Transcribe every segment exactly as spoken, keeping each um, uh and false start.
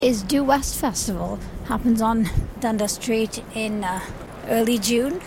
is Due West Festival. Happens on Dundas Street in uh, early June,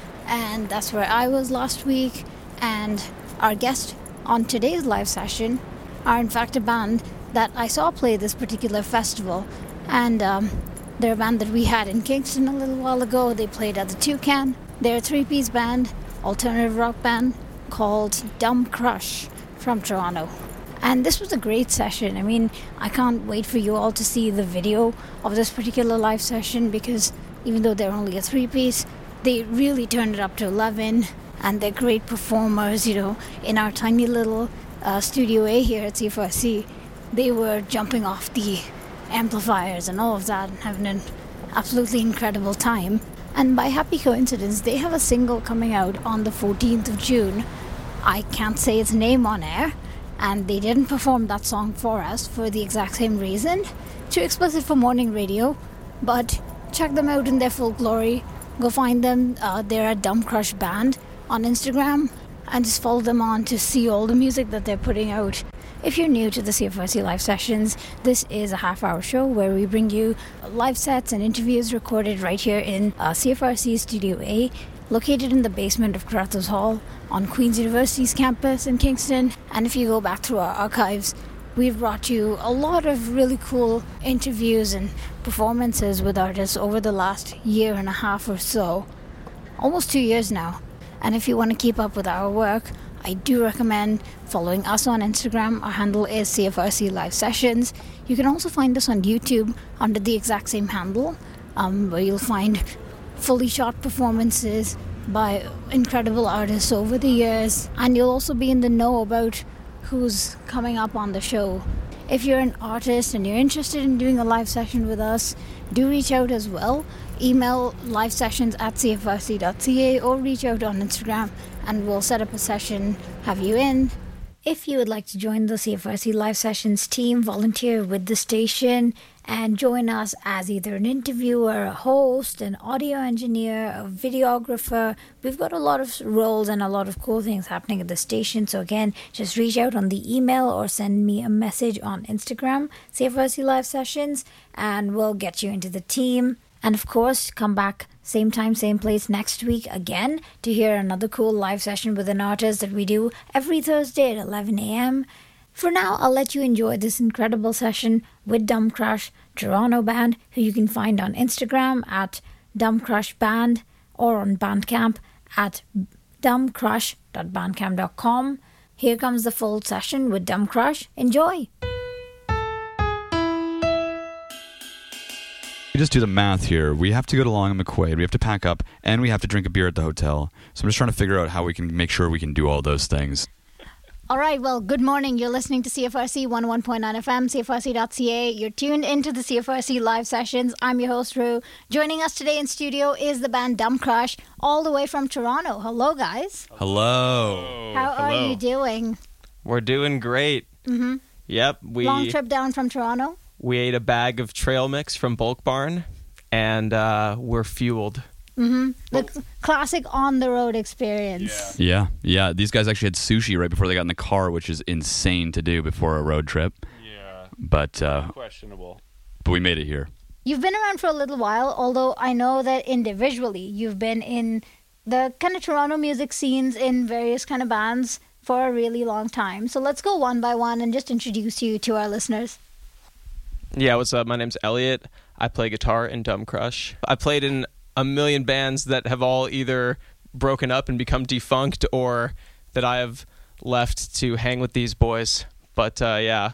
and that's where I was last week. And our guest on today's live session are in fact a band that I saw play this particular festival, and um, they're a band that we had in Kingston a little while ago. They played at the Toucan. They're a three-piece band, alternative rock band called Dumb Crush from Toronto. And this was a great session. I mean, I can't wait for you all to see the video of this particular live session, because even though they're only a three-piece, they really turned it up to eleven, and they're great performers. You know, in our tiny little uh, Studio A here at C F R C, they were jumping off the amplifiers and all of that and having an absolutely incredible time. And by happy coincidence, they have a single coming out on the fourteenth of June. I can't say its name on air, and they didn't perform that song for us for the exact same reason. Too explicit for morning radio, but check them out in their full glory. Go find them. Uh, they're a Dumb Crush band on Instagram, and just follow them on to see all the music that they're putting out. If you're new to the C F R C live sessions, this is a half-hour show where we bring you live sets and interviews recorded right here in uh, C F R C Studio A, located in the basement of Carruthers Hall on Queen's University's campus in Kingston. And if you go back through our archives, we've brought you a lot of really cool interviews and performances with artists over the last year and a half or so, almost two years now. And if you want to keep up with our work, I do recommend following us on Instagram. Our handle is C F R C Live Sessions. You can also find us on YouTube under the exact same handle, um, where you'll find fully shot performances by incredible artists over the years, and you'll also be in the know about who's coming up on the show. If you're an artist and you're interested in doing a live session with us, do reach out as well. Email livesessions at c f r c dot c a or reach out on Instagram and we'll set up a session, have you in. If you would like to join the C F R C Live Sessions team, volunteer with the station, and join us as either an interviewer, a host, an audio engineer, a videographer. We've got a lot of roles and a lot of cool things happening at the station. So again, just reach out on the email or send me a message on Instagram, C F R C Live Sessions, and we'll get you into the team. And of course, come back same time, same place next week again to hear another cool live session with an artist that we do every Thursday at eleven a.m. For now, I'll let you enjoy this incredible session with Dumb Crush, Toronto band, who you can find on Instagram at Dumb Crush Band or on Bandcamp at dumb crush dot bandcamp dot com. Here comes the full session with Dumb Crush. Enjoy! We just do the math here. We have to go to Long and McQuaid, we have to pack up, and we have to drink a beer at the hotel. So I'm just trying to figure out how we can make sure we can do all those things. All right, well, good morning. You're listening to C F R C one oh one point nine F M, C F R C dot C A. You're tuned into the C F R C Live Sessions. I'm your host, Rue. Joining us today in studio is the band Dumb Crush, all the way from Toronto. Hello, guys. Hello. How Hello. are you doing? We're doing great. Mm-hmm. Yep. We Long trip down from Toronto? we ate a bag of trail mix from Bulk Barn, and uh, we're fueled. Mm-hmm. The c- classic on-the-road experience. Yeah, yeah. These guys actually had sushi right before they got in the car, which is insane to do before a road trip. Yeah, But uh, questionable. but we made it here. You've been around for a little while, although I know that individually you've been in the kind of Toronto music scenes in various kind of bands for a really long time. So let's go one by one and just introduce you to our listeners. Yeah, what's up? My name's Elliot. I play guitar in Dumb Crush. I played in a million bands that have all either broken up and become defunct, or that I have left to hang with these boys. But uh, yeah,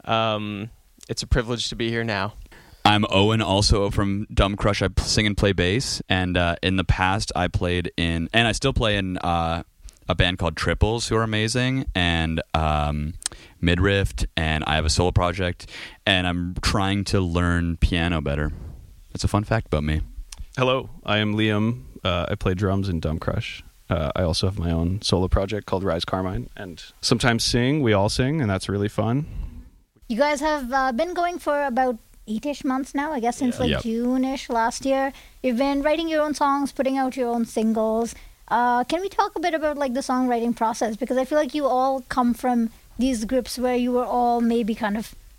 um, it's a privilege to be here now. I'm Owen, also from Dumb Crush. I sing and play bass, and uh, in the past I played in, and I still play in uh, a band called Triples, who are amazing, and um, Midriff, and I have a solo project, and I'm trying to learn piano better. That's a fun fact about me. Hello, I am Liam. Uh, I play drums in Dumb Crush. Uh, I also have my own solo project called Rise Carmine, and sometimes sing. We all sing, and that's really fun. You guys have uh, been going for about eight-ish months now, I guess, since like Yep. June-ish last year. You've been writing your own songs, putting out your own singles. Uh, can we talk a bit about like the songwriting process? Because I feel like you all come from these groups where you were all maybe kind of like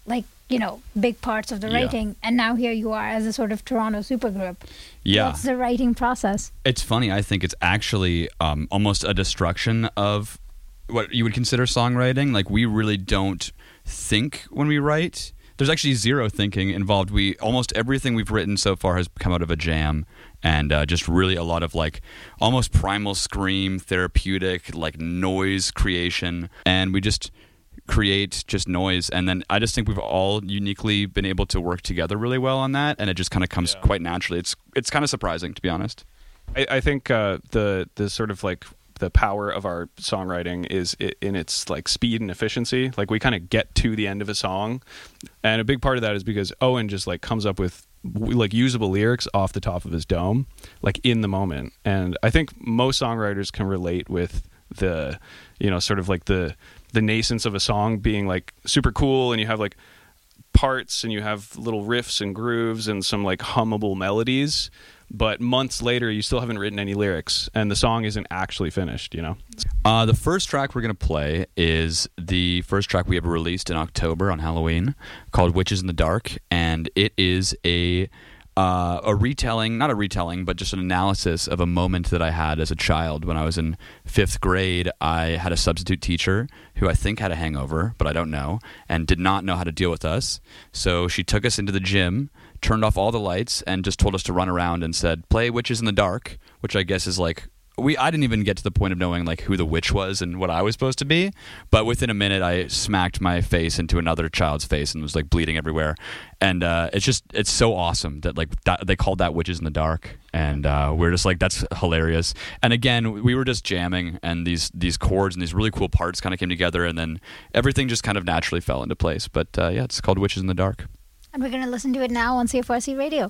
you know, big parts of the Yeah. writing, and now here you are as a sort of Toronto supergroup. Yeah. What's the writing process? It's funny. I think it's actually um, almost a destruction of what you would consider songwriting. Like, we really don't think when we write. There's actually zero thinking involved. We almost everything we've written so far has come out of a jam, and uh, just really a lot of like almost primal scream, therapeutic like noise creation, and we just create just noise. And then I just think we've all uniquely been able to work together really well on that, and it just kind of comes Yeah. quite naturally. It's it's kind of surprising, to be honest. I, I think uh, the the sort of like the power of our songwriting is i- in its like speed and efficiency. Like, we kind of get to the end of a song, and a big part of that is because Owen just like comes up with w- like usable lyrics off the top of his dome, like in the moment. And I think most songwriters can relate with the, you know, sort of like the the nascence of a song being like super cool, and you have like parts and you have little riffs and grooves and some like hummable melodies, but months later you still haven't written any lyrics and the song isn't actually finished, you know. Uh, the first track we're going to play is the first track we ever released in October on Halloween, called Witches in the Dark, and it is a uh, a retelling, not a retelling, but just an analysis of a moment that I had as a child. When I was in fifth grade, I had a substitute teacher who I think had a hangover, but I don't know, and did not know how to deal with us. So she took us into the gym, turned off all the lights, and just told us to run around and said, play Witches in the Dark, which I guess is like, we I didn't even get to the point of knowing like who the witch was and what I was supposed to be, but within a minute I smacked my face into another child's face and was like bleeding everywhere. And uh, it's just it's so awesome that like that, they called that Witches in the Dark, and uh, we're just like, that's hilarious. And again, we were just jamming, and these these chords and these really cool parts kind of came together, and then everything just kind of naturally fell into place. But uh, yeah, it's called Witches in the Dark. And we're going to listen to it now on C F R C Radio.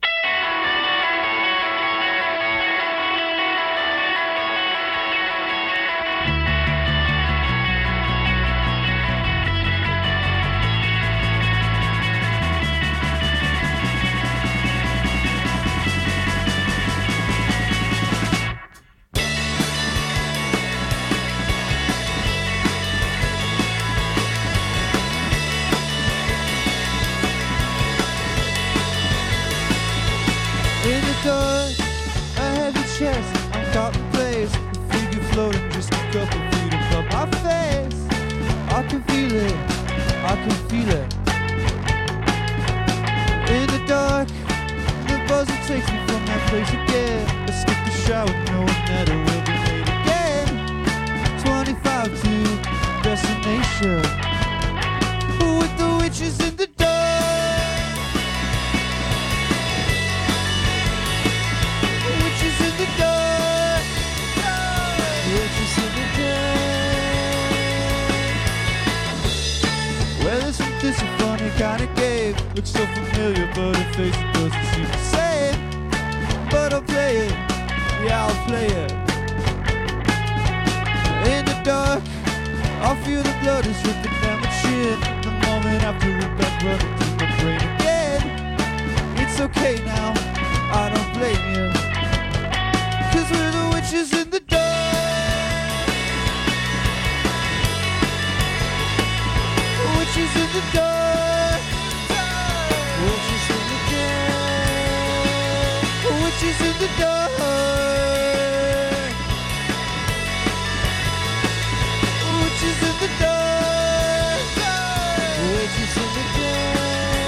In the dark, a heavy chest, I'm caught in place. The figure floating just a couple feet above my face. I can feel it, I can feel it. In the dark, the buzzer takes me from that place again. I skip the shower knowing that I will be late again. twenty-five to destination, with the witches in the dark. Witches in the dark. Witches in the dark. Well, isn't this a funny kind of game? Looks so familiar, but her face doesn't seem the same. But I'll play it, yeah, I'll play it. In the dark, I'll feel the blood is ripping down my chin. The moment after it back running through my brain again. It's okay now, I don't blame you. Cause we're the witches in the dark. Witches in the dark. Witches in the dark. Witches in the dark. Witches in the dark. Witches in the dark.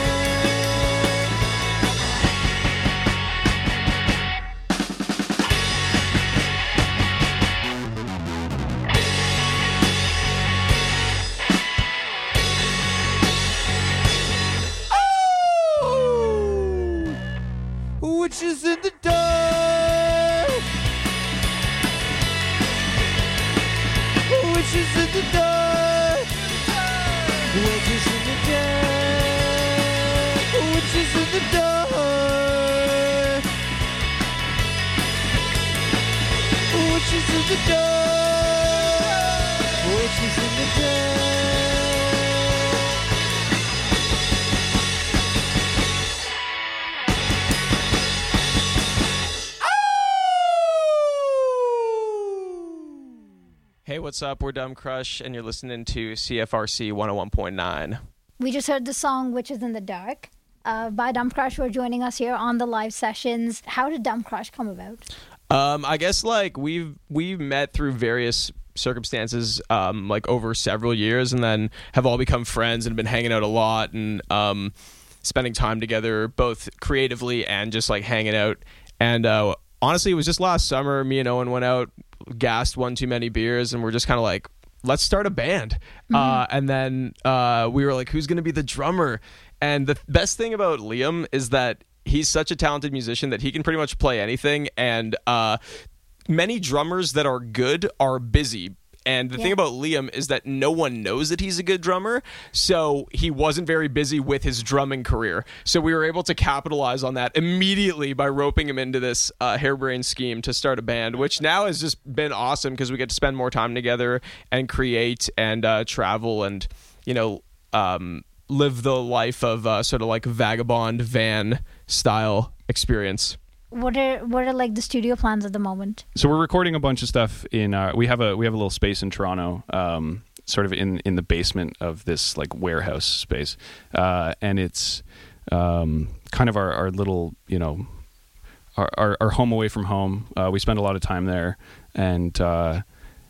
Oh, witches in the dark. Witches in the dark. Witches in the dark. Witches in the dark. Witches in the dark. Witches in the dark. Hey, what's up? We're Dumb Crush, and you're listening to C F R C one oh one point nine. we just heard the song Witches in the Dark uh, by Dump Crush, who are joining us here on the live sessions. How did Dump Crush come about? Um, I guess like we've we've met through various circumstances, um, like over several years, and then have all become friends and been hanging out a lot and um, spending time together, both creatively and just like hanging out. And uh, honestly, it was just last summer. Me and Owen went out, gassed one too many beers, and we're just kind of like, let's start a band. Mm-hmm. Uh, and then uh, we were like, who's going to be the drummer? And the best thing about Liam is that he's such a talented musician that he can pretty much play anything. And uh, many drummers that are good are busy. And the yeah. thing about Liam is that no one knows that he's a good drummer. So he wasn't very busy with his drumming career. So we were able to capitalize on that immediately by roping him into this uh, harebrained scheme to start a band, which now has just been awesome because we get to spend more time together and create and uh, travel and, you know, um, live the life of uh, sort of like vagabond van style experience. What are what are like the studio plans at the moment? So we're recording a bunch of stuff in our, we have a we have a little space in Toronto, um, sort of in, in the basement of this like warehouse space, uh, and it's um, kind of our, our little you know our, our our home away from home. Uh, we spend a lot of time there, and uh,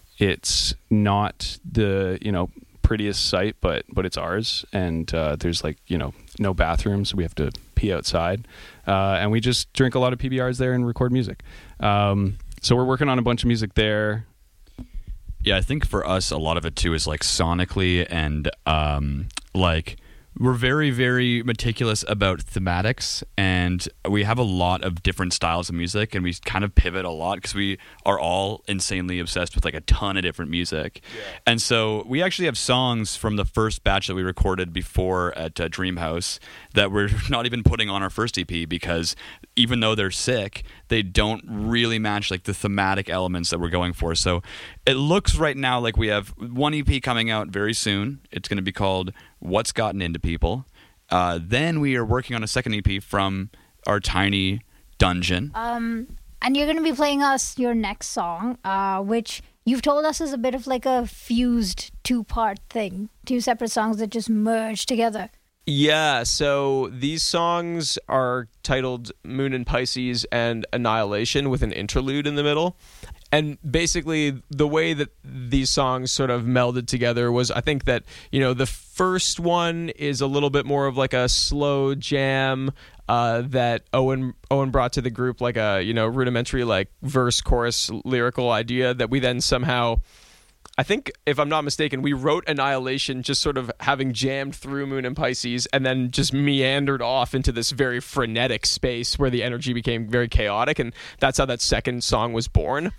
it's not the you know prettiest site, but but it's ours, and uh, there's like you know no bathrooms, so we have to pee outside, uh, and we just drink a lot of P B Rs there and record music. Um, so we're working on a bunch of music there. Yeah, I think for us, a lot of it too is like sonically and um, like we're very, very meticulous about thematics, and we have a lot of different styles of music, and we kind of pivot a lot because we are all insanely obsessed with like a ton of different music. Yeah. And so we actually have songs from the first batch that we recorded before at uh, Dreamhouse that we're not even putting on our first E P because even though they're sick, they don't really match like the thematic elements that we're going for. So it looks right now like we have one E P coming out very soon. It's going to be called What's Gotten Into People. Uh, then we are working on a second E P from our tiny dungeon. Um, and you're going to be playing us your next song, uh, which you've told us is a bit of like a fused two-part thing. Two separate songs that just merge together. Yeah, so these songs are titled Moon and Pisces and Annihilation with an interlude in the middle. And basically, the way that these songs sort of melded together was, I think that, you know, the first one is a little bit more of like a slow jam uh, that Owen Owen brought to the group, like a, you know, rudimentary like verse, chorus, lyrical idea that we then somehow, I think, if I'm not mistaken, we wrote Annihilation just sort of having jammed through Moon and Pisces and then just meandered off into this very frenetic space where the energy became very chaotic, and that's how that second song was born.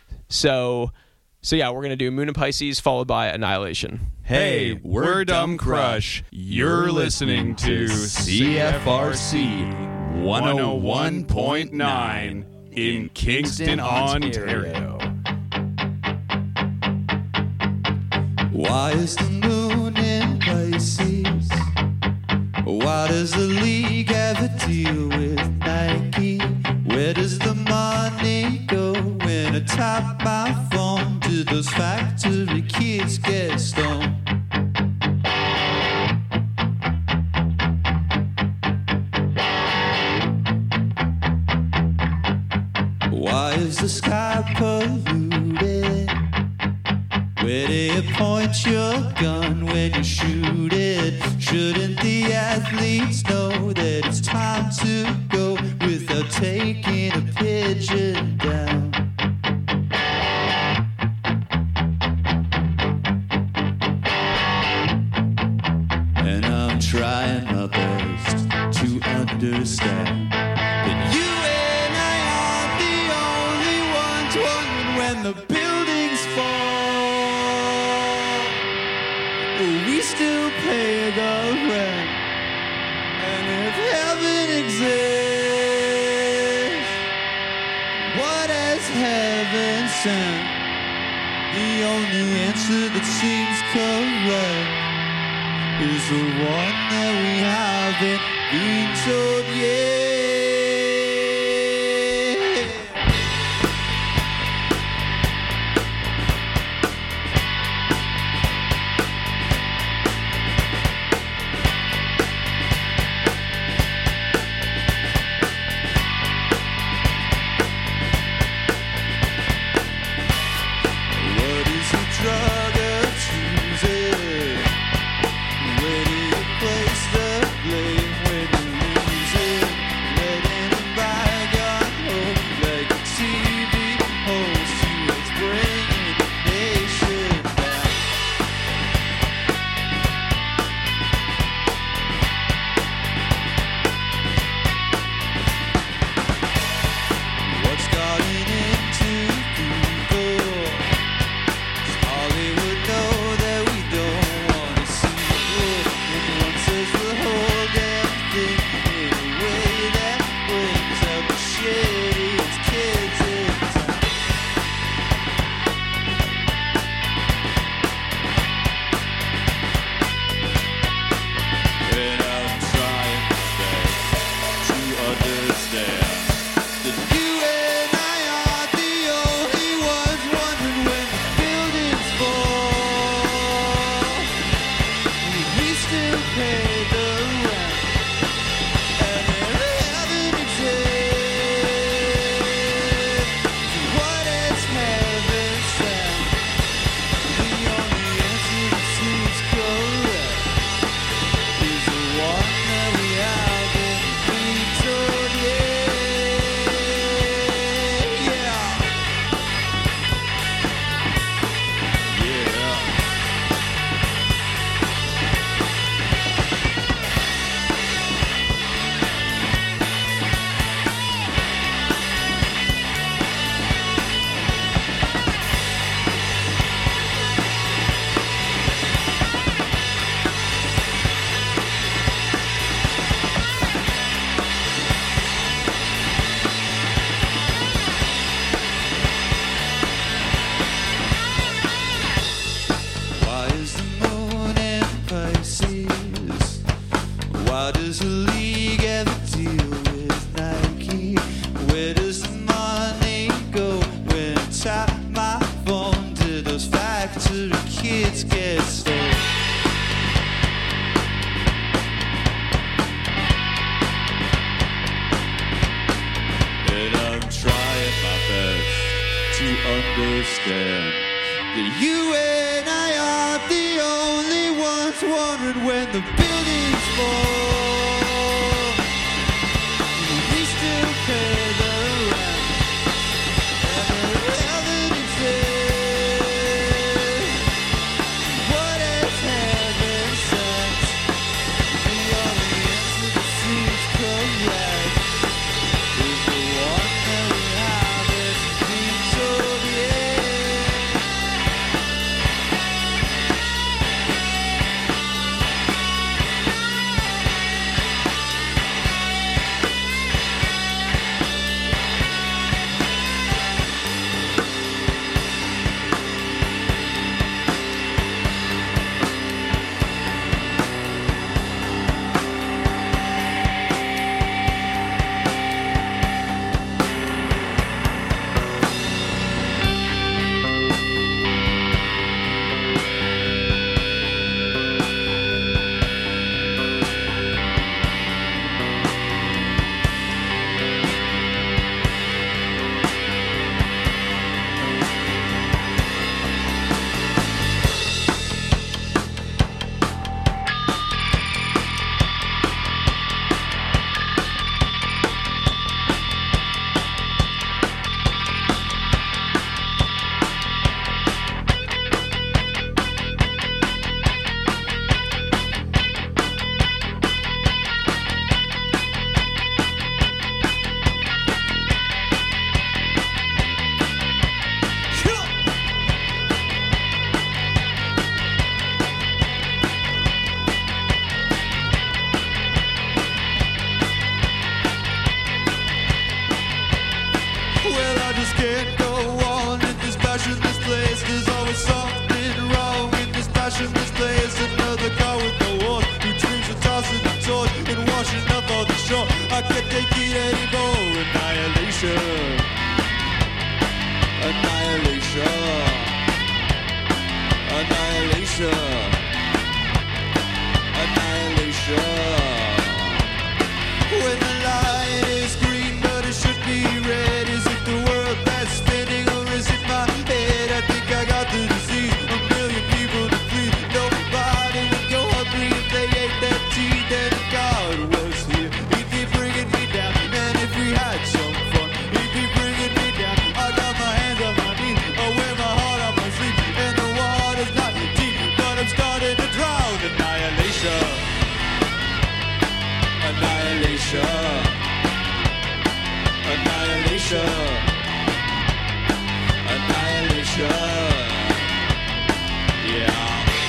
So, so yeah, we're going to do Moon and Pisces followed by Annihilation. Hey, we're Dumb Crush. You're listening to C F R C one oh one point nine in Kingston, Ontario. Why is the moon in Pisces? Why does the league have a deal with Nike? Where does the money go when I tap my phone? Do those factory kids get stoned? Why is the sky polluted? Where do you point your gun when you shoot it? Shouldn't the athletes know that it's time to go without taking a pigeon down? And I'm trying my best to understand that you and I aren't the only ones wondering when the buildings fall. We still pay the rent, and if heaven exists, what has heaven sent? The only answer that seems correct is the one that we haven't been told yet. understand that you and I are the only ones wondering when the buildings fall. We still pay the rent, and there's evidence in what is heaven sent. The only answer that seems correct is the one that we haven't been told yet. Well, I just can't go on in this passionless place. There's always something wrong in this passionless place. Another car with no horn who dreams of tossing the torch and washing up on the shore. I can't take it anymore. Annihilation. Annihilation. Annihilation. Annihilation. When the light is green, but it should be red. Is it the world that's spinning, or is it my head? I think I got the disease. A million people to flee. Nobody would go hungry if they ate that tea. Then if God was here, he'd be bringing me down. And if we had some fun, he'd be bringing me down. I got my hands on my knees, I wear my heart on my sleeve. And the water's not deep, but I'm starting to drown. Annihilation. Annihilation. Annihilation. Annihilation. Yeah.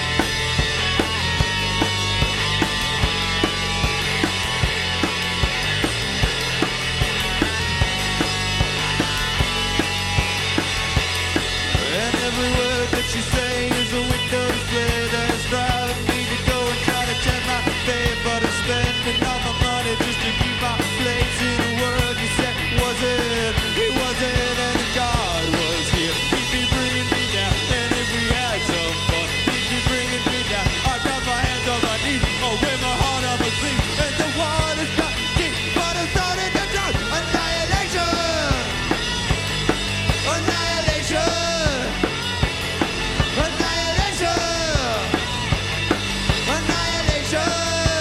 And every word that you say is a window display that's driving me to go and try to turn my fate. But I'm spending all my money just to keep my place in a world you said wasn't. He wasn't, and if God was here, he'd be bringing me down. And if we had some fun, he'd be bringing me down. I got my hands on my knees, I wear my heart on my sleeve. And the water's not deep, but I'm starting to drown. Annihilation. Annihilation. Annihilation. Annihilation.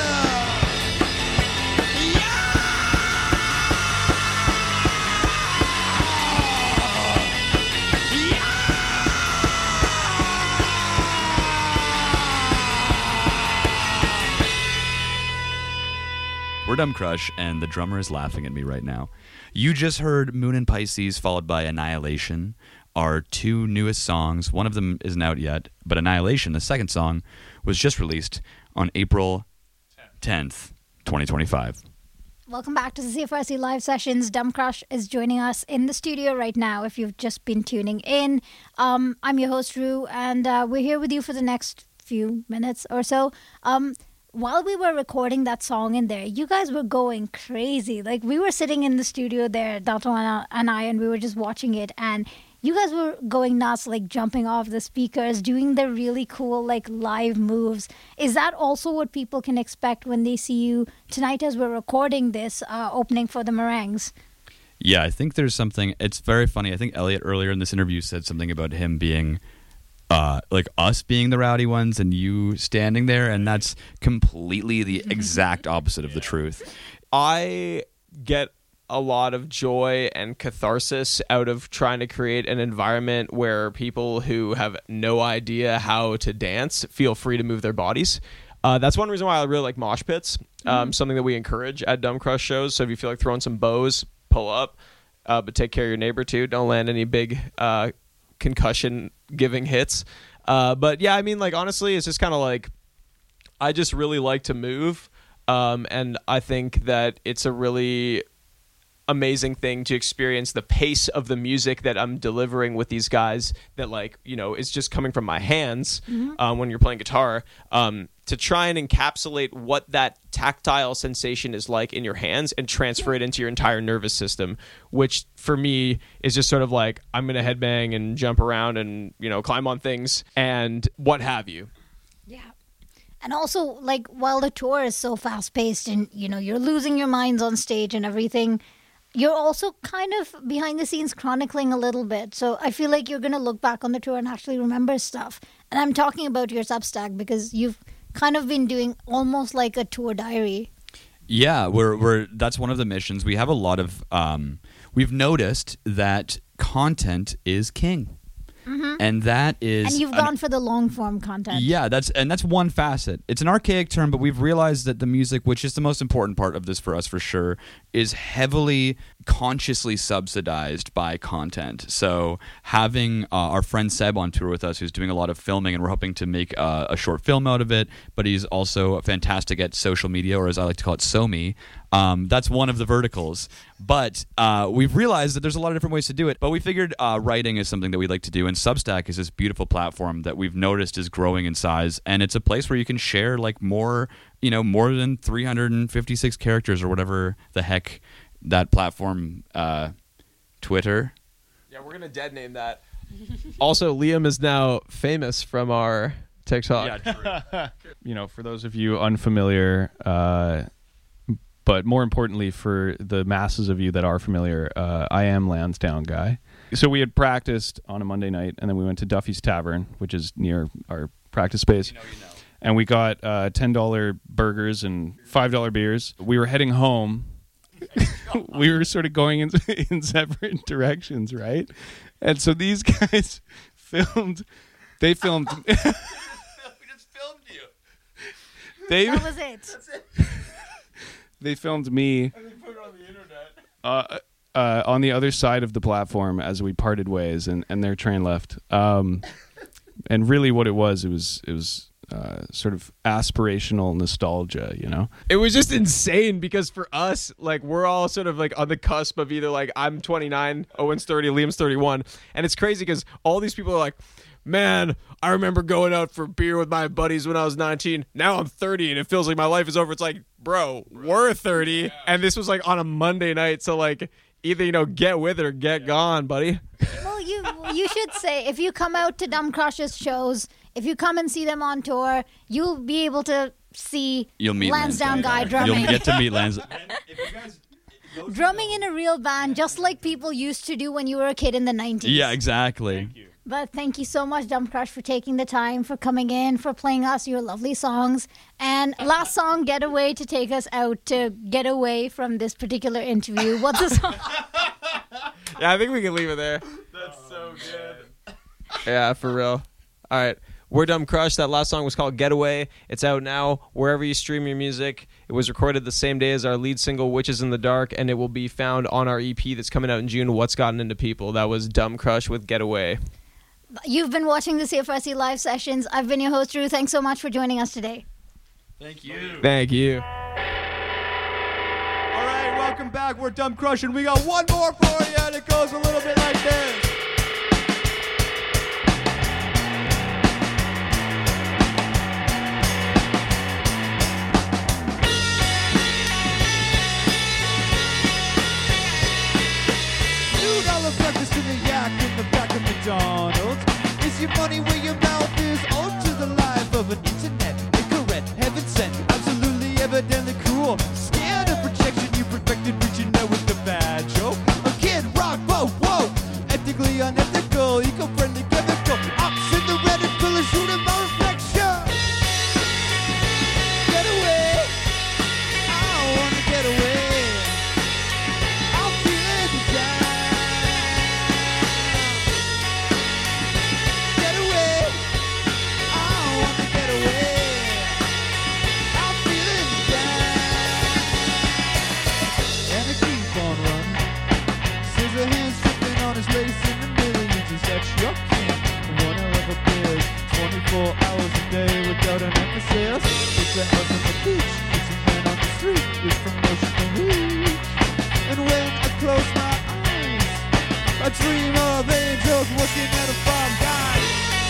We're Dumb Crush, and the drummer is laughing at me right now. You just heard Moon and Pisces, followed by Annihilation, our two newest songs. One of them isn't out yet, but Annihilation, the second song, was just released on April tenth, twenty twenty-five. Welcome back to the C F R C Live Sessions. Dumb Crush is joining us in the studio right now if you've just been tuning in. Um, I'm your host, Rue, and uh, we're here with you for the next few minutes or so. Um, while we were recording that song in there, you guys were going crazy. Like, we were sitting in the studio there, Dato and I, and we were just watching it, and you guys were going nuts, like jumping off the speakers, doing the really cool, like, live moves. Is that also what people can expect when they see you tonight as we're recording this, uh, opening for the Meringues? Yeah, I think there's something. It's very funny. I think Elliot earlier in this interview said something about him being, uh, like us being the rowdy ones and you standing there, and that's completely the exact opposite of the truth. I get a lot of joy and catharsis out of trying to create an environment where people who have no idea how to dance feel free to move their bodies. Uh, that's one reason why I really like mosh pits, um, mm-hmm. something that we encourage at Dumb Crush shows. So if you feel like throwing some bows, pull up, uh, but take care of your neighbor too. Don't land any big uh, concussion-giving hits. Uh, but yeah, I mean, like, honestly, it's just kind of like, I just really like to move. Um, and I think that it's a really amazing thing to experience the pace of the music that I'm delivering with these guys that, like, you know, is just coming from my hands mm-hmm. um, when you're playing guitar, um, to try and encapsulate what that tactile sensation is like in your hands and transfer it into your entire nervous system, which for me is just sort of like, I'm going to headbang and jump around and, you know, climb on things and what have you. Yeah. And also, like, while the tour is so fast-paced and, you know, you're losing your minds on stage and everything, you're also kind of behind the scenes chronicling a little bit. So I feel like you're going to look back on the tour and actually remember stuff. And I'm talking about your Substack because you've kind of been doing almost like a tour diary. Yeah, we're we're that's one of the missions. We have a lot of um, we've noticed that content is king. Mm-hmm. And that is, and you've an, gone for the long form content. Yeah, that's and that's one facet. It's an archaic term, but we've realized that the music, which is the most important part of this for us for sure, is heavily consciously subsidized by content. So having uh, our friend Seb on tour with us, who's doing a lot of filming, and we're hoping to make uh, a short film out of it, but he's also fantastic at social media, or as I like to call it, SoMe. Um, that's one of the verticals. But uh, we've realized that there's a lot of different ways to do it. But we figured uh, writing is something that we'd like to do. And Substack is this beautiful platform that we've noticed is growing in size. And it's a place where you can share like more, you know, more than three hundred fifty-six characters or whatever the heck that platform, uh, Twitter. Yeah, we're going to dead name that. Also, Liam is now famous from our TikTok. Yeah, true. You know, for those of you unfamiliar, uh, but more importantly for the masses of you that are familiar, uh, I am Lansdowne Guy. So we had practiced on a Monday night, and then we went to Duffy's Tavern, which is near our practice space. You know, you know. And we got uh, ten dollar burgers and five dollar beers. We were heading home. We were sort of going in, in separate directions, right? And so these guys filmed. They filmed. We just filmed you. They, that was it. That's it. They filmed me. And they put it on the internet. Uh, uh, on the other side of the platform as we parted ways, and, and their train left. Um, and really, what it was, it was it was. Uh, sort of aspirational nostalgia, you know? It was just insane because for us, like, we're all sort of like on the cusp of either like I'm twenty-nine, Owen's thirty, Liam's thirty-one, and it's crazy because all these people are like, man, I remember going out for beer with my buddies when I was nineteen. Now I'm thirty and it feels like my life is over. It's like, bro, we're thirty, yeah. And this was like on a Monday night, so like either, you know, get with it or get yeah. gone, buddy. Well, you you should say, if you come out to Dumb Crush's shows, if you come and see them on tour, you'll be able to see You'll meet Lansdowne Guy drumming. You'll get to meet Lansdowne. Drumming in a real band, just like people used to do when you were a kid in the nineties. Yeah, exactly. Thank you. But thank you so much, Dumb Crush, for taking the time, for coming in, for playing us your lovely songs. And last song, Getaway, to take us out, to get away from this particular interview. What's the song? Yeah, I think we can leave it there. That's so good. Yeah, for real. All right. We're Dumb Crush. That last song was called Getaway. It's out now wherever you stream your music. It was recorded the same day as our lead single, Witches in the Dark, and it will be found on our E P that's coming out in June, What's Gotten Into People. That was Dumb Crush with Getaway. You've been watching the C F R C Live Sessions. I've been your host, Drew. Thanks so much for joining us today. Thank you. Thank you. All right, welcome back. We're Dumb Crush, and we got one more for you, and it goes a little bit like this. two dollar breakfast in the yak in the back of McDonald's. Is your money where your mouth is? On to the life of an internet incorrect, heaven sent, absolutely evidently cruel. Scared of rejection, you perfected reaching out with the bad joke. set up on the beach. It's a man on the street with emotional reach. And when I close my eyes, I dream of angels working at a farm. God,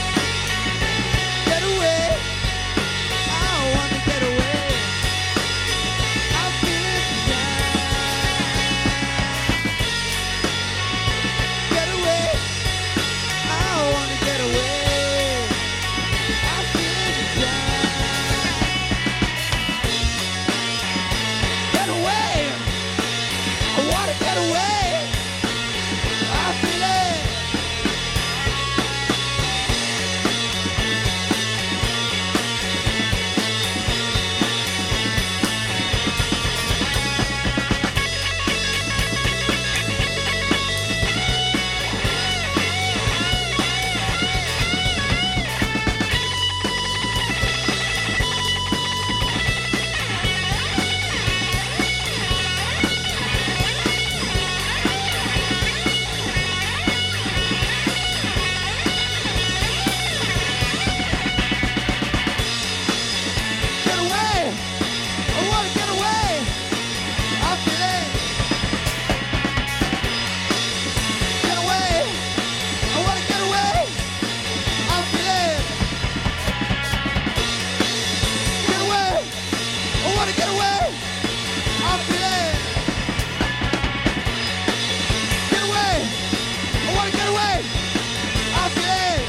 get away. I wanna get away. I'm feeling down. Get away. I wanna get away. I'm feeling down. Get away. I wanna get away. I feel it. Get away. I wanna get away. I feel it. Get away. I wanna get away. I feel it. Get away. I wanna get away. I feel it. Get away. I wanna get away. I feel it.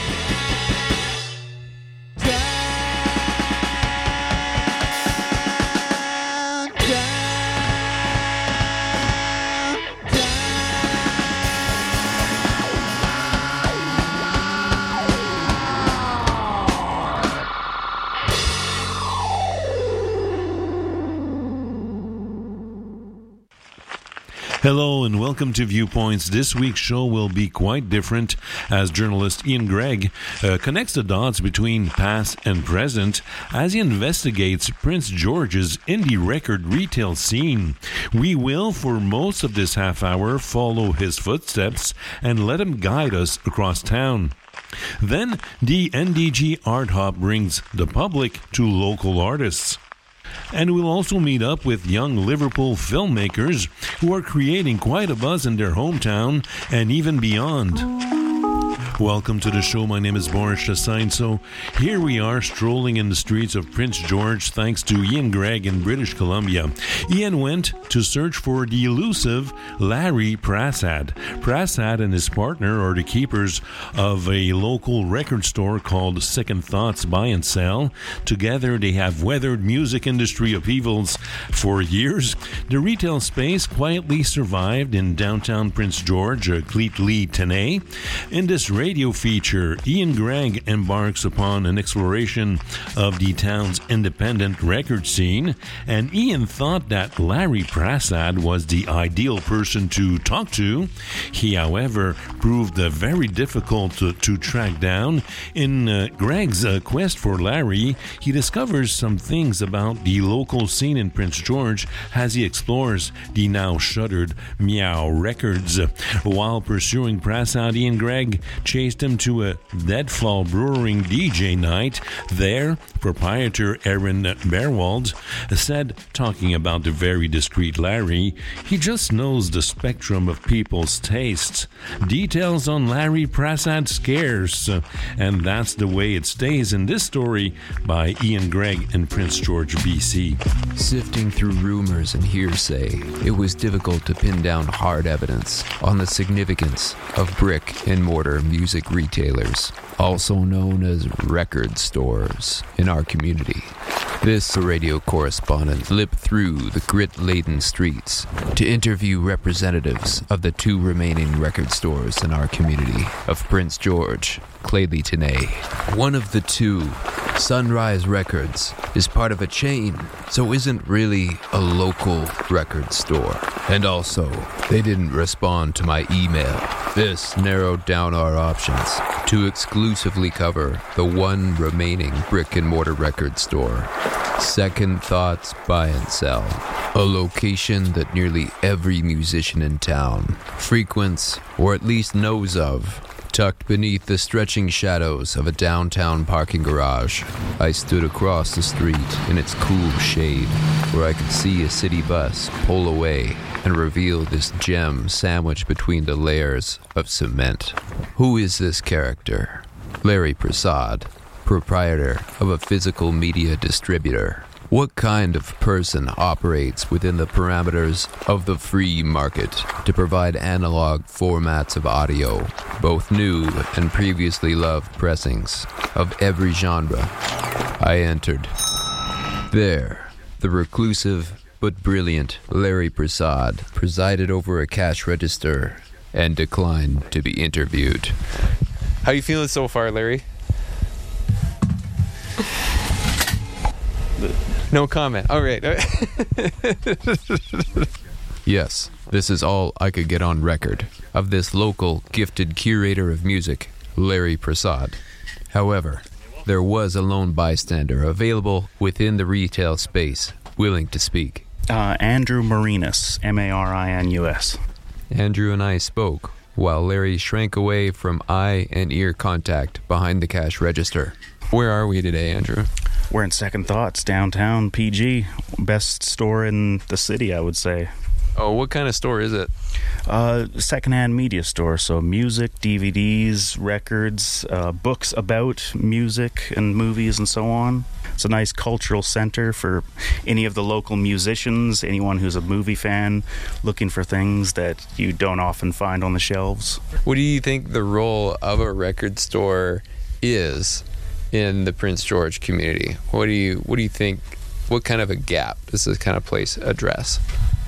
Down, down, Hello and welcome to Viewpoints. This week's show will be quite different as journalist Ian Gregg uh, connects the dots between past and present as he investigates Prince George's indie record retail scene. We will, for most of this half hour, follow his footsteps and let him guide us across town. Then, the N D G Art Hop brings the public to local artists. And we'll also meet up with young Liverpool filmmakers who are creating quite a buzz in their hometown and even beyond. Welcome to the show. My name is Boris Chassain. So here we are strolling in the streets of Prince George thanks to Ian Gregg in British Columbia. Ian went to search for the elusive Larry Prasad. Prasad and his partner are the keepers of a local record store called Second Thoughts Buy and Sell. Together they have weathered music industry upheavals for years. The retail space quietly survived in downtown Prince George, uh, Cleet-Lee, Tenay. In this radio feature, Ian Gregg embarks upon an exploration of the town's independent record scene, and Ian thought that Larry Prasad was the ideal person to talk to. He, however, proved uh, very difficult to, to track down. In uh, Gregg's uh, quest for Larry, he discovers some things about the local scene in Prince George as he explores the now shuttered Meow Records. While pursuing Prasad, Ian Gregg chased him to a Deadfall Brewing D J night. There, proprietor Aaron Berwald said, talking about the very discreet Larry, he just knows the spectrum of people's tastes. Details on Larry Prasad scarce, and that's the way it stays in this story by Ian Gregg in Prince George, B C. Sifting through rumors and hearsay, it was difficult to pin down hard evidence on the significance of brick and mortar music retailers, also known as record stores, in our community. This radio correspondent flipped through the grit-laden streets to interview representatives of the two remaining record stores in our community of Prince George, Cleet-Lee, Tenay. One of the two, Sunrise Records, is part of a chain, so isn't really a local record store. And also, they didn't respond to my email. This narrowed down our options to exclusively cover the one remaining brick-and-mortar record store, Second Thoughts Buy and Sell, a location that nearly every musician in town frequents or at least knows of Tucked beneath the stretching shadows of a downtown parking garage, I stood across the street in its cool shade, where I could see a city bus pull away and reveal this gem sandwiched between the layers of cement. Who is this character? Larry Prasad, proprietor of a physical media distributor. What kind of person operates within the parameters of the free market to provide analog formats of audio, both new and previously loved pressings of every genre? I entered. There, the reclusive but brilliant Larry Prasad presided over a cash register and declined to be interviewed. How you feeling so far, Larry? No comment. All right. Yes, this is all I could get on record of this local gifted curator of music, Larry Prasad. However, there was a lone bystander available within the retail space, willing to speak. Uh, Andrew Marinus, M A R I N U S. Andrew and I spoke, while Larry shrank away from eye and ear contact behind the cash register. Where are we today, Andrew? We're in Second Thoughts, downtown P G. Best store in the city, I would say. Oh, what kind of store is it? Uh, secondhand media store, so music, D V Ds, records, uh, books about music and movies and so on. It's a nice cultural center for any of the local musicians, anyone who's a movie fan, looking for things that you don't often find on the shelves. What do you think the role of a record store is in the Prince George community? What do you what do you think, what kind of a gap does this kind of place address?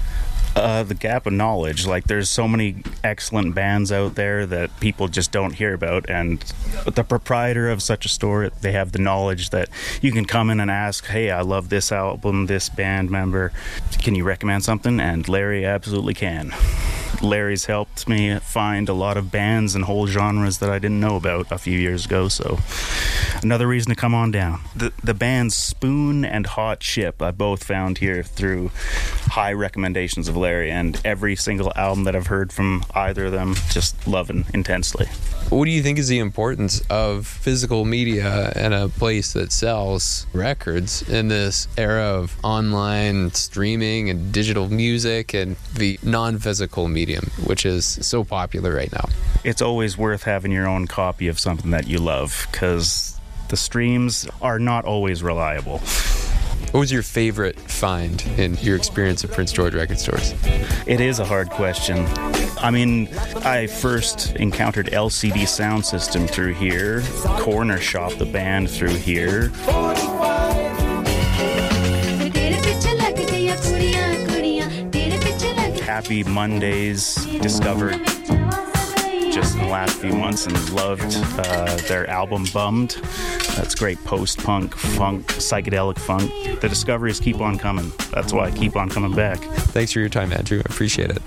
Uh, the gap of knowledge. Like, there's so many excellent bands out there that people just don't hear about, and the proprietor of such a store, they have the knowledge that you can come in and ask, hey, I love this album, this band member, can you recommend something? And Larry absolutely can. Larry's helped me find a lot of bands and whole genres that I didn't know about a few years ago, so another reason to come on down. The the bands Spoon and Hot Chip I both found here through high recommendations of Larry, and every single album that I've heard from either of them, just loving intensely. What do you think is the importance of physical media and a place that sells records in this era of online streaming and digital music and the non-physical medium, which is so popular right now? It's always worth having your own copy of something that you love, because the streams are not always reliable. What was your favorite find in your experience at Prince George record stores? It is a hard question. I mean, I first encountered L C D Sound System through here, Corner Shop, the band, through here. Happy Mondays, discovered just in the last few months and loved uh, their album Bummed. That's great post-punk, funk, psychedelic funk. The discoveries keep on coming. That's why I keep on coming back. Thanks for your time, Andrew. I appreciate it.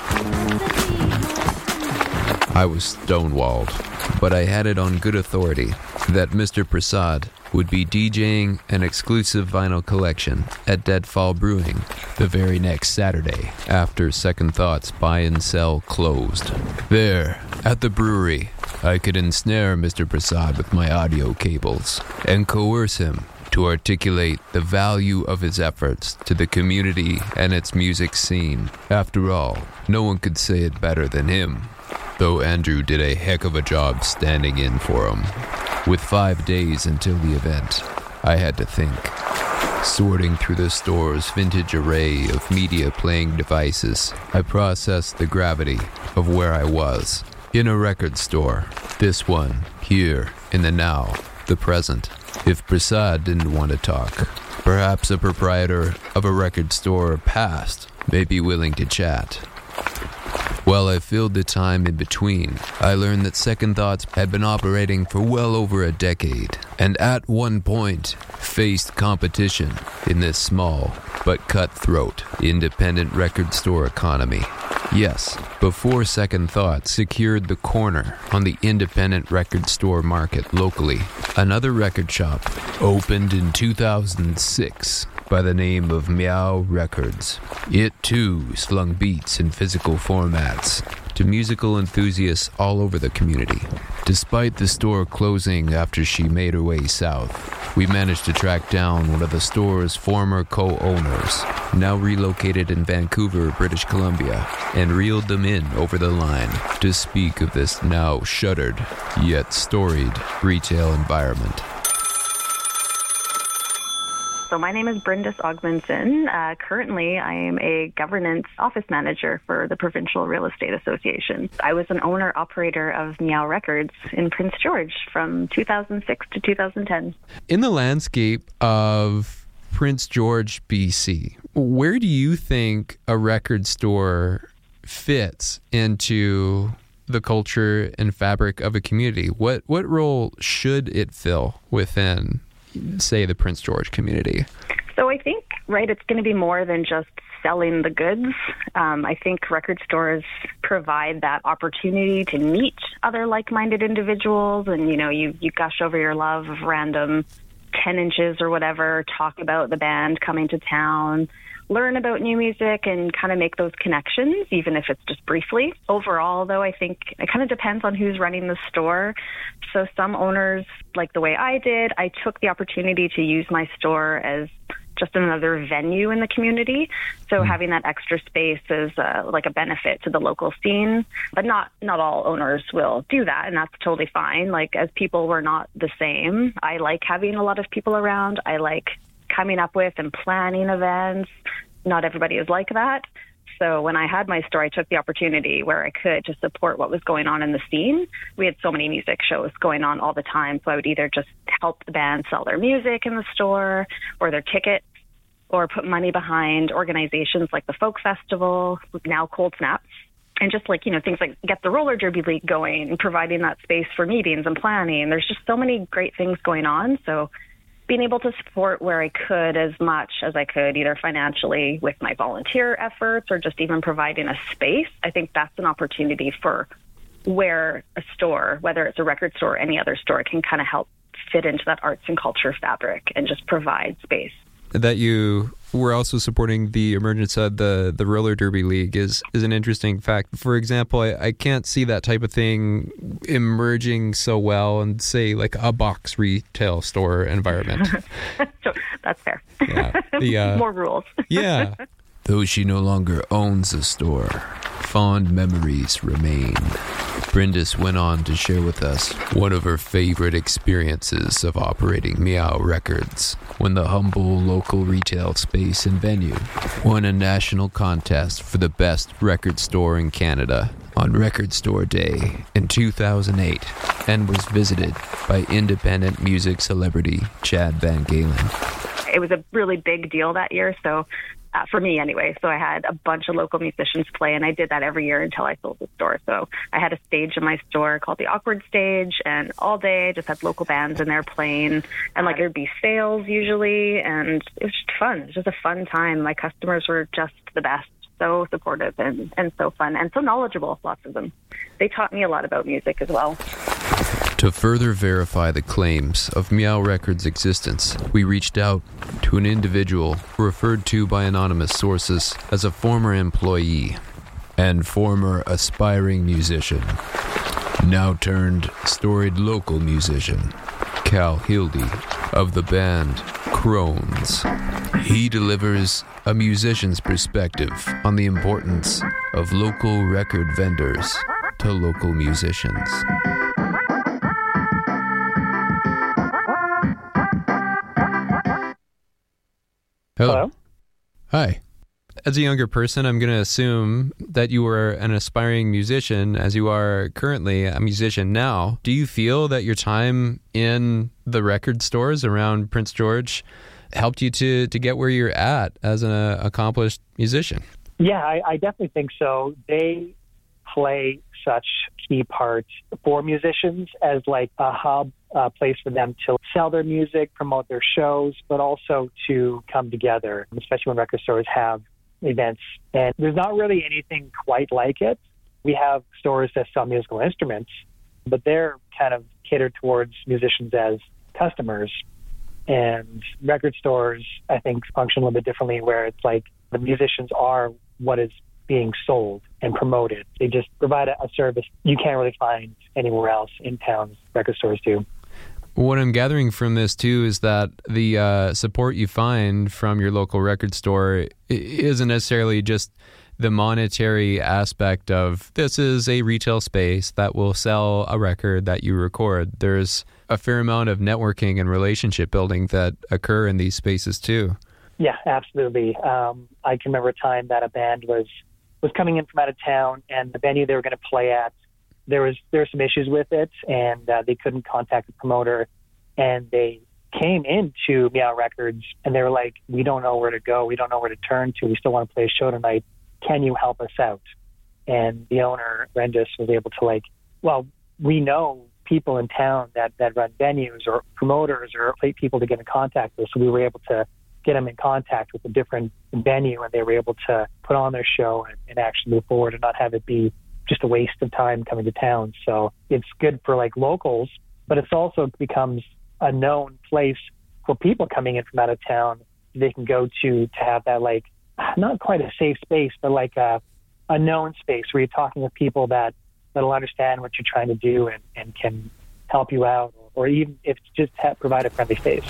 I was stonewalled, but I had it on good authority that Mister Prasad would be DJing an exclusive vinyl collection at Deadfall Brewing the very next Saturday after Second Thoughts Buy and Sell closed. There, at the brewery, I could ensnare Mister Prasad with my audio cables and coerce him to articulate the value of his efforts to the community and its music scene. After all, no one could say it better than him, though Andrew did a heck of a job standing in for him. With five days until the event, I had to think. Sorting through the store's vintage array of media playing devices, I processed the gravity of where I was. In a record store. This one, here, in the now, the present. If Prasad didn't want to talk, perhaps a proprietor of a record store past may be willing to chat. While I filled the time in between, I learned that Second Thoughts had been operating for well over a decade, and at one point faced competition in this small but cutthroat independent record store economy. Yes, before Second Thoughts secured the corner on the independent record store market locally, another record shop opened in two thousand six by the name of Meow Records. It too slung beats in physical formats to musical enthusiasts all over the community. Despite the store closing after she made her way south, we managed to track down one of the store's former co-owners, now relocated in Vancouver, British Columbia, and reeled them in over the line to speak of this now shuttered, yet storied retail environment. So my name is Brindis Ogmundson. Uh, currently, I am a governance office manager for the Provincial Real Estate Association. I was an owner-operator of Meow Records in Prince George from two thousand six to two thousand ten. In the landscape of Prince George, B C, where do you think a record store fits into the culture and fabric of a community? What what role should it fill within, say, the Prince George community? So I think, right, it's going to be more than just selling the goods. Um, I think record stores provide that opportunity to meet other like-minded individuals, and, you know, you, you gush over your love of random ten inches or whatever, talk about the band coming to town, learn about new music, and kind of make those connections, even if it's just briefly. Overall, though, I think it kind of depends on who's running the store. So some owners, like the way I did, I took the opportunity to use my store as just another venue in the community. So having that extra space is uh, like a benefit to the local scene. But not, not all owners will do that, and that's totally fine. Like, as people, we're not the same. I like having a lot of people around. I like coming up with and planning events. Not everybody is like that. So when I had my store, I took the opportunity where I could to support what was going on in the scene. We had so many music shows going on all the time, so I would either just help the band sell their music in the store or their tickets, or put money behind organizations like the Folk Festival, now Cold Snap, and just like, you know, things like get the Roller Derby League going and providing that space for meetings and planning. There's just so many great things going on. So being able to support where I could as much as I could, either financially with my volunteer efforts or just even providing a space, I think that's an opportunity for where a store, whether it's a record store or any other store, can kind of help fit into that arts and culture fabric and just provide space. That you were also supporting the emergence of the, the Roller Derby League is, is an interesting fact. For example, I, I can't see that type of thing emerging so well in, say, like a box retail store environment. So that's fair. Yeah. The, uh, More rules. Yeah. Though she no longer owns a store, fond memories remain. Brindis went on to share with us one of her favorite experiences of operating Meow Records when the humble local retail space and venue won a national contest for the best record store in Canada on Record Store Day in two thousand eight and was visited by independent music celebrity Chad Van Galen. It was a really big deal that year, so Uh, for me anyway. So I had a bunch of local musicians play, and I did that every year until I sold the store. So I had a stage in my store called the Awkward Stage, and all day I just had local bands in there playing, and like there'd be sales usually, and it was just fun. It was just a fun time. My customers were just the best, so supportive and, and so fun, and so knowledgeable, lots of them. They taught me a lot about music as well. To further verify the claims of Meow Records' existence, we reached out to an individual referred to by anonymous sources as a former employee and former aspiring musician, now turned storied local musician, Cal Hildy of the band Crones. He delivers a musician's perspective on the importance of local record vendors to local musicians. Hello. Hello. Hi. As a younger person, I'm going to assume that you were an aspiring musician, as you are currently a musician now. Do you feel that your time in the record stores around Prince George helped you to, to get where you're at as an uh, accomplished musician? Yeah, I, I definitely think so. They play such key parts for musicians as like a hub, a place for them to sell their music, promote their shows, but also to come together, especially when record stores have events. And there's not really anything quite like it. We have stores that sell musical instruments, but they're kind of catered towards musicians as customers. And record stores, I think, function a little bit differently, where it's like the musicians are what is being sold and promoted. They just provide a, a service you can't really find anywhere else in towns record stores do. What I'm gathering from this, too, is that the uh, support you find from your local record store isn't necessarily just the monetary aspect of this is a retail space that will sell a record that you record. There's a fair amount of networking and relationship building that occur in these spaces, too. Yeah, absolutely. Um, I can remember a time that a band was, was coming in from out of town, and the venue they were going to play at, there was there were some issues with it, and uh, they couldn't contact the promoter, and they came into Meow Records, and they were like, we don't know where to go, we don't know where to turn to, we still want to play a show tonight, can you help us out? And the owner, Rendis, was able to like, well, we know people in town that, that run venues or promoters or people to get in contact with, so we were able to get them in contact with a different venue, and they were able to put on their show and, and actually move forward and not have it be just a waste of time coming to town. So it's good for like locals, but it's also becomes a known place for people coming in from out of town. They can go to to have that like not quite a safe space, but like a, a known space where you're talking with people that that'll understand what you're trying to do and, and can help you out, or, or even if it's just have, provide a friendly space.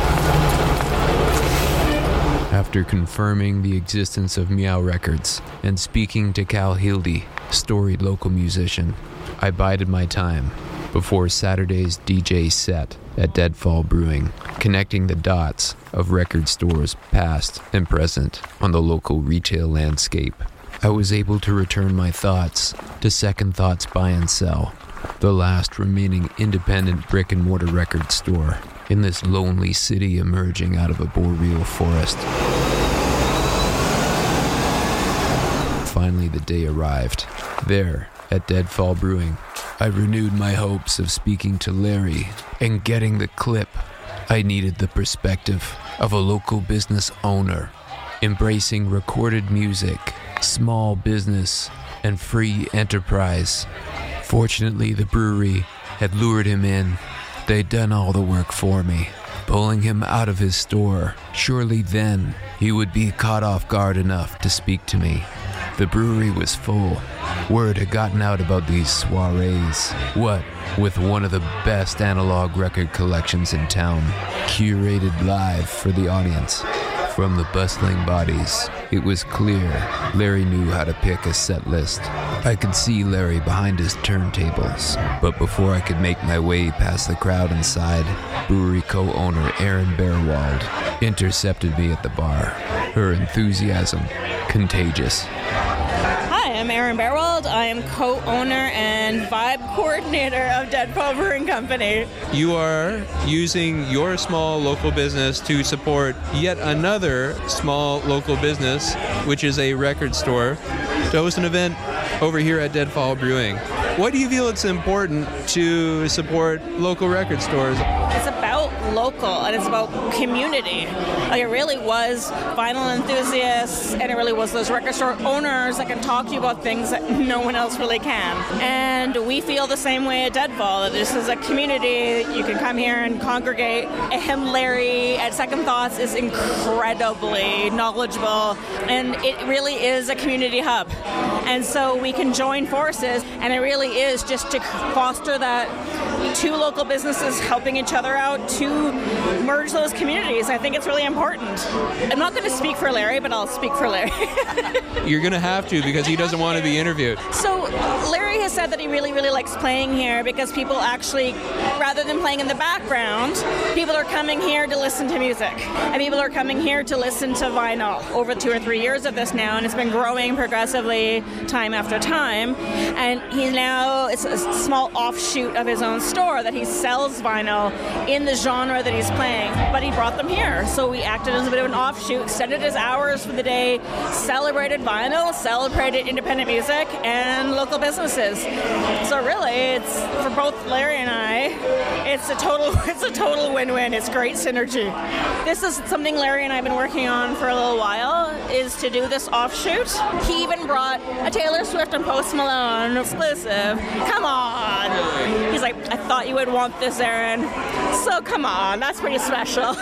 After confirming the existence of Meow Records and speaking to Cal Hildy, storied local musician, I bided my time before Saturday's D J set at Deadfall Brewing, connecting the dots of record stores past and present on the local retail landscape. I was able to return my thoughts to Second Thoughts Buy and Sell, the last remaining independent brick-and-mortar record store in this lonely city emerging out of a boreal forest. Finally, the day arrived. There, at Deadfall Brewing, I renewed my hopes of speaking to Larry and getting the clip. I needed the perspective of a local business owner, embracing recorded music, small business, and free enterprise. Fortunately, the brewery had lured him in. They'd done all the work for me, pulling him out of his store. Surely then, he would be caught off guard enough to speak to me. The brewery was full. Word had gotten out about these soirees. What with one of the best analog record collections in town, curated live for the audience. From the bustling bodies, it was clear Larry knew how to pick a set list. I could see Larry behind his turntables, but before I could make my way past the crowd inside, brewery co-owner Erin Bearwald intercepted me at the bar, her enthusiasm contagious. Hi, I'm Erin Bearwald. I am co-owner and vibe coordinator of Deadfall Brewing Company. You are using your small local business to support yet another small local business, which is a record store, to host an event over here at Deadfall Brewing. Why do you feel it's important to support local record stores? It's about local, and it's about community. Like, it really was vinyl enthusiasts, and it really was those record store owners that can talk to you about things that no one else really can. And we feel the same way at Deadfall, that this is a community. You can come here and congregate. And Larry at Second Thoughts is incredibly knowledgeable, and it really is a community hub. And so we can join forces, and it really is just to foster that two local businesses helping each other out to merge those communities. I think it's really important. I'm not going to speak for Larry, but I'll speak for Larry. You're going to have to, because he doesn't want to be interviewed. So Larry has said that he really, really likes playing here because people actually, rather than playing in the background, people are coming here to listen to music. And people are coming here to listen to vinyl. Over two or three years of this now, and it's been growing progressively time after time. And he now, it's a small offshoot of his own store that he sells vinyl in the genre that he's playing, but he brought them here. So we acted as a bit of an offshoot, extended his hours for the day, celebrated vinyl, celebrated independent music, and local businesses. So really, it's for both Larry and I, it's a total, it's a total win-win. It's great synergy. This is something Larry and I have been working on for a little while, is to do this offshoot. He even brought a Taylor Swift and Post Malone exclusive. Come on. He's like, I thought you would want this, Erin. So come on, that's pretty special.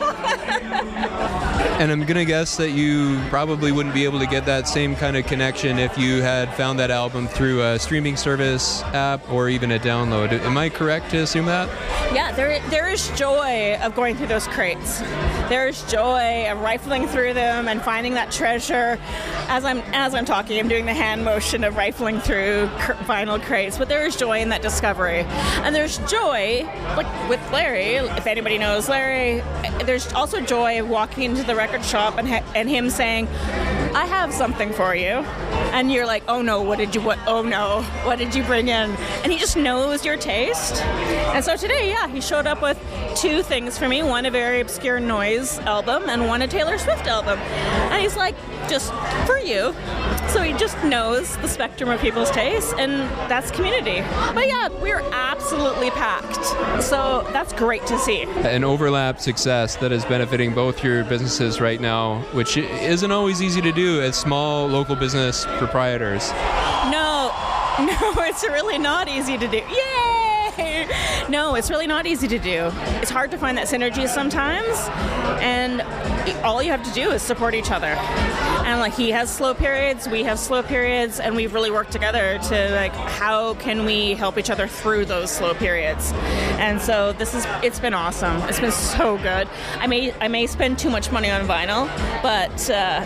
And I'm going to guess that you probably wouldn't be able to get that same kind of connection if you had found that album through a streaming service app or even a download. Am I correct to assume that? Yeah, there there is joy of going through those crates. There is joy of rifling through them and finding that treasure. As I'm as I'm talking, I'm doing the hand motion of rifling through cr- vinyl crates, but there is joy in that discovery. And there's joy, like with Larry, if anybody knows Larry, there's also joy of walking into the record shop and ha- and him saying, "I have something for you," and you're like, "Oh no, what did you what? Oh no, what did you bring in?" And he just knows your taste. And so today, yeah, he showed up with two things for me: one a very obscure noise album, and one a Taylor Swift album. And he's like, "Just for you." So he just knows the spectrum of people's tastes, and that's community. But yeah, we're absolutely packed. So that's great to see. An overlap success that is benefiting both your businesses right now, which isn't always easy to do as small local business proprietors. No, no, it's really not easy to do. Yay! No, it's really not easy to do. It's hard to find that synergy sometimes, and all you have to do is support each other. And like, he has slow periods, we have slow periods, and we've really worked together to like, how can we help each other through those slow periods? And so this is, it's been awesome. It's been so good. I may, I may spend too much money on vinyl, but uh,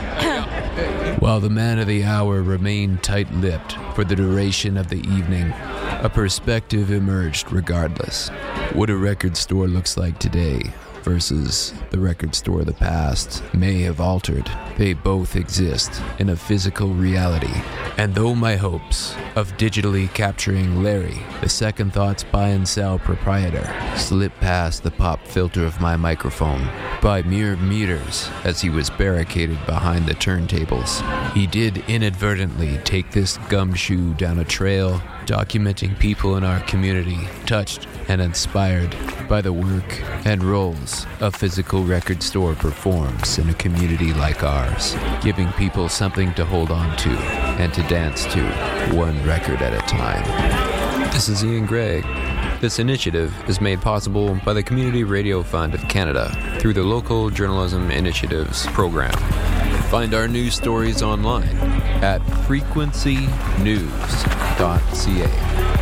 while the man of the hour remained tight-lipped for the duration of the evening, a perspective emerged regardless. What a record store looks like today versus the record store of the past may have altered. They both exist in a physical reality. And though my hopes of digitally capturing Larry, the Second Thoughts buy and sell proprietor, slipped past the pop filter of my microphone by mere meters as he was barricaded behind the turntables, he did inadvertently take this gumshoe down a trail documenting people in our community touched and inspired by the work and roles a physical record store performs in a community like ours, giving people something to hold on to and to dance to, one record at a time. This is Ian Gregg. This initiative is made possible by the Community Radio Fund of Canada through the Local Journalism Initiatives program. Find our news stories online at frequency news dot c a.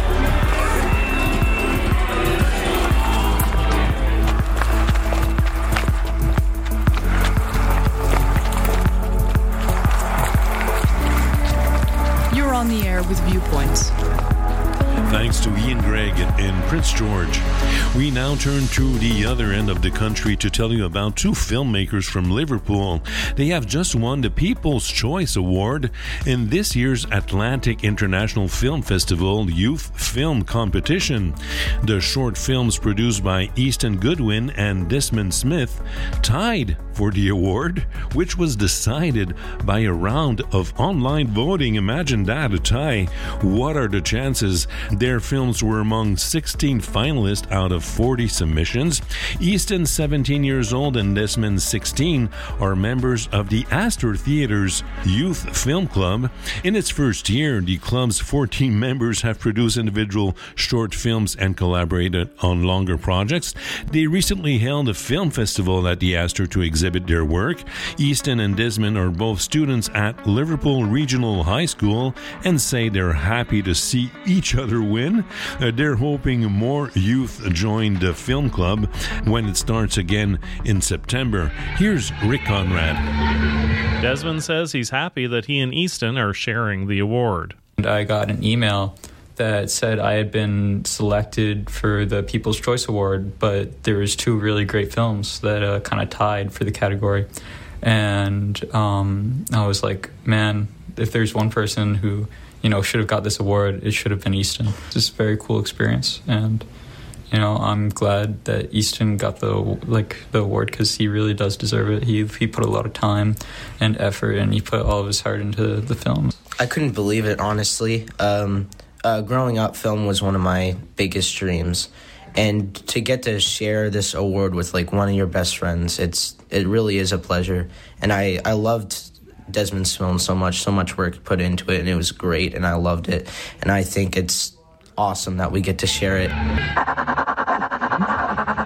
You're on the air with Viewpoints. Thanks to Ian Gregg in Prince George. We now turn to the other end of the country to tell you about two filmmakers from Liverpool. They have just won the People's Choice Award in this year's Atlantic International Film Festival Youth Film Competition. The short films produced by Easton Goodwin and Desmond Smith tied for the award, which was decided by a round of online voting. Imagine that, a tie. What are the chances? Their films were among sixteen finalists out of forty submissions. Easton, seventeen years old, and Desmond, sixteen, are members of the Astor Theatre's Youth Film Club. In its first year, the club's fourteen members have produced individual short films and collaborated on longer projects. They recently held a film festival at the Astor to exhibit their work. Easton and Desmond are both students at Liverpool Regional High School and say they're happy to see each other win. Uh, they're hoping more youth join the film club when it starts again in September. Here's Rick Conrad. Desmond says he's happy that he and Easton are sharing the award. I got an email that said I had been selected for the People's Choice Award, but there was two really great films that uh, kind of tied for the category. And um, I was like, man, if there's one person who, you know, should have got this award, it should have been Easton. It's just a very cool experience, and you know, I'm glad that Easton got the like the award because he really does deserve it. He he put a lot of time and effort, and he put all of his heart into the film. I couldn't believe it, honestly. Um, uh, growing up, film was one of my biggest dreams, and to get to share this award with like one of your best friends, it's it really is a pleasure. And I I loved Desmond's film so much, so much work put into it, and it was great, and I loved it, and I think it's awesome that we get to share it.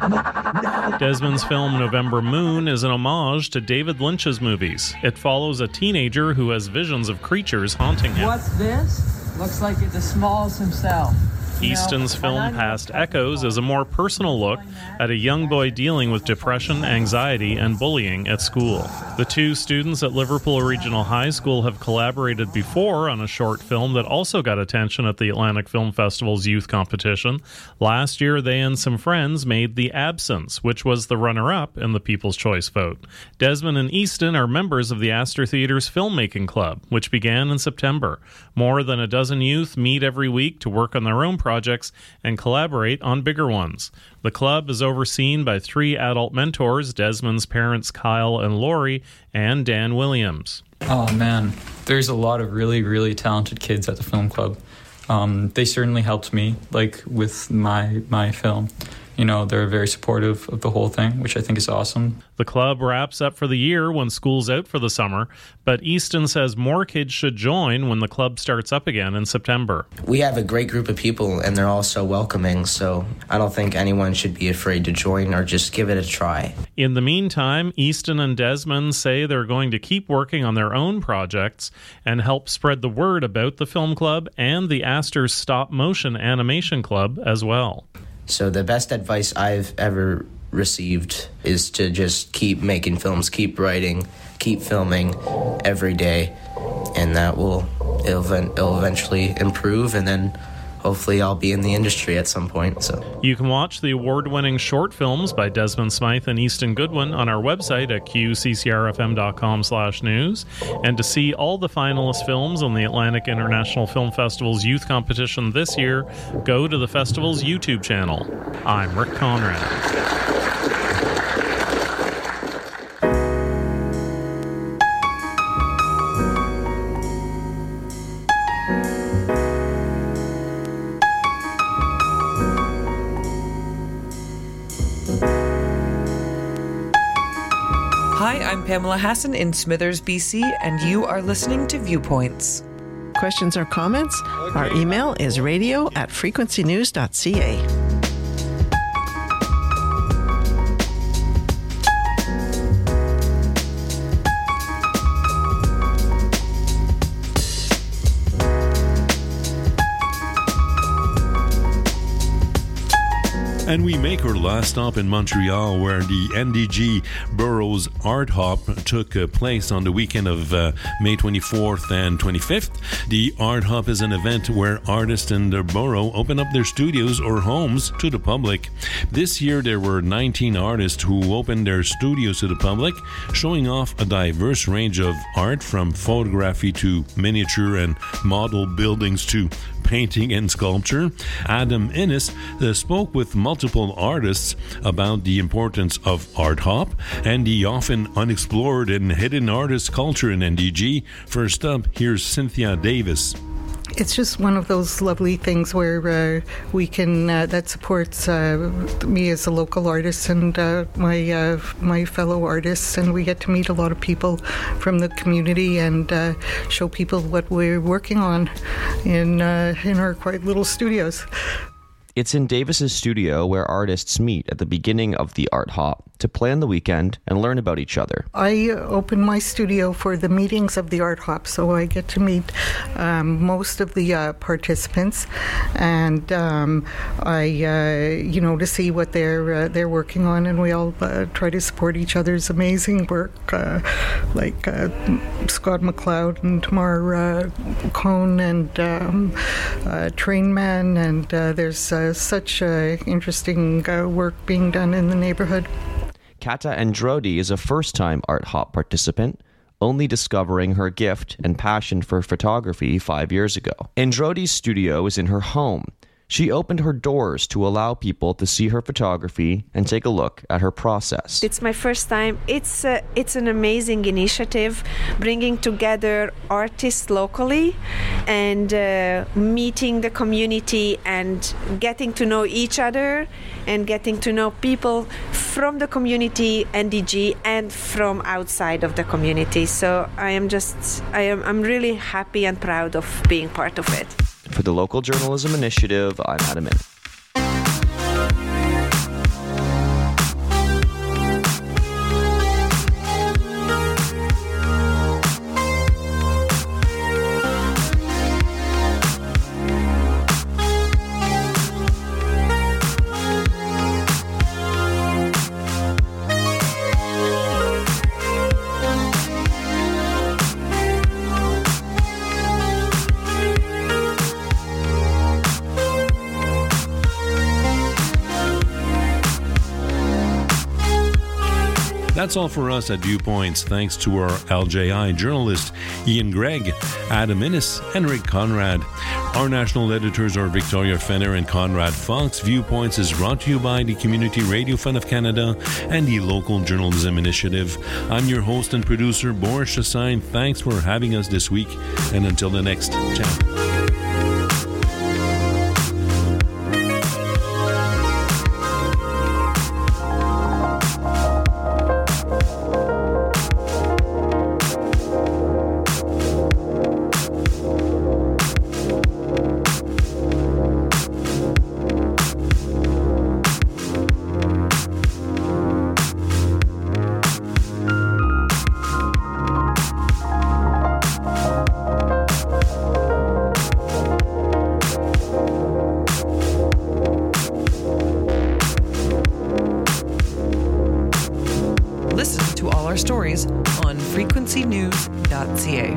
Desmond's film November Moon is an homage to David Lynch's movies. It follows a teenager who has visions of creatures haunting him. What's this? Looks like it's the Smalls himself. Easton's film Past Echoes is a more personal look at a young boy dealing with depression, anxiety, and bullying at school. The two students at Liverpool Regional High School have collaborated before on a short film that also got attention at the Atlantic Film Festival's youth competition. Last year, they and some friends made The Absence, which was the runner-up in the People's Choice vote. Desmond and Easton are members of the Astor Theatre's Filmmaking Club, which began in September. More than a dozen youth meet every week to work on their own projects projects and collaborate on bigger ones. The club is overseen by three adult mentors, Desmond's parents Kyle and Lori, and Dan Williams. Oh man, there's a lot of really, really talented kids at the film club. Um, they certainly helped me, like with my my film. You know, they're very supportive of the whole thing, which I think is awesome. The club wraps up for the year when school's out for the summer, but Easton says more kids should join when the club starts up again in September. We have a great group of people, and they're all so welcoming, so I don't think anyone should be afraid to join or just give it a try. In the meantime, Easton and Desmond say they're going to keep working on their own projects and help spread the word about the film club and the Astor's Stop Motion Animation Club as well. So the best advice I've ever received is to just keep making films, keep writing, keep filming every day, and that will it'll, it'll eventually improve, and then hopefully I'll be in the industry at some point. So you can watch the award-winning short films by Desmond Smythe and Easton Goodwin on our website at q c c r f m dot com slash news. And to see all the finalist films on the Atlantic International Film Festival's youth competition this year, go to the festival's YouTube channel. I'm Rick Conrad. Hi, I'm Pamela Hassan in Smithers, B C, and you are listening to Viewpoints. Questions or comments? Okay. Our email is radio at frequency news dot c a. And we make our last stop in Montreal, where the N D G Burroughs Art Hop took uh, place on the weekend of uh, May twenty-fourth and twenty-fifth. The Art Hop is an event where artists in the borough open up their studios or homes to the public. This year there were nineteen artists who opened their studios to the public, showing off a diverse range of art, from photography to miniature and model buildings to painting and sculpture. Adam Innes uh, spoke with multiple artists about the importance of Art Hop and the often unexplored and hidden artist culture in N D G. First up, here's Cynthia Davis. It's just one of those lovely things where uh, we can uh, that supports uh, me as a local artist and uh, my uh, my fellow artists, and we get to meet a lot of people from the community and uh, show people what we're working on in uh, in our quiet little studios. It's in Davis's studio where artists meet at the beginning of the Art Hop to plan the weekend and learn about each other. I open my studio for the meetings of the Art Hop, so I get to meet um, most of the uh, participants, and um, I, uh, you know, to see what they're uh, they're working on, and we all uh, try to support each other's amazing work, uh, like uh, Scott McLeod and Tamar uh, Cohn and um, uh, Trainman, and uh, there's uh, such uh, interesting uh, work being done in the neighborhood. Kata Androdi is a first-time Art Hop participant, only discovering her gift and passion for photography five years ago. Androdi's studio is in her home. She opened her doors to allow people to see her photography and take a look at her process. It's my first time. It's uh, it's an amazing initiative, bringing together artists locally and uh, meeting the community and getting to know each other and getting to know people from the community, N D G, and from outside of the community. So I am just, I am I'm really happy and proud of being part of it. For the Local Journalism Initiative, I'm Adam Innes. That's all for us at Viewpoints. Thanks to our L J I journalists Ian Gregg, Adam Innes, and Rick Conrad. Our national editors are Victoria Fenner and Conrad Fox. Viewpoints is brought to you by the Community Radio Fund of Canada and the Local Journalism Initiative. I'm your host and producer, Boris Chassagne. Thanks for having us this week, and until the next chat. Listen to all our stories on frequency news dot c a.